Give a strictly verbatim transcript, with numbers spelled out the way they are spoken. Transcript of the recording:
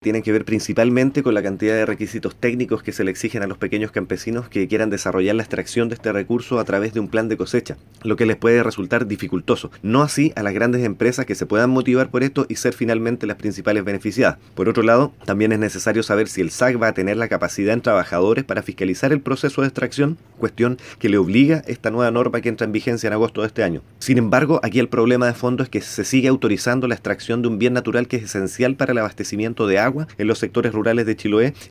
Tienen que ver principalmente con la cantidad de requisitos técnicos que se le exigen a los pequeños campesinos que quieran desarrollar la extracción de este recurso a través de un plan de cosecha, lo que les puede resultar dificultoso. No así a las grandes empresas que se puedan motivar por esto y ser finalmente las principales beneficiadas. Por otro lado, también es necesario saber si el S A C va a tener la capacidad en trabajadores para fiscalizar el proceso de extracción, cuestión que le obliga esta nueva norma que entra en vigencia en agosto de este año. Sin embargo, aquí el problema de fondo es que se sigue autorizando la extracción de un bien natural que es esencial para el abastecimiento de agua en los sectores rurales de Chiloé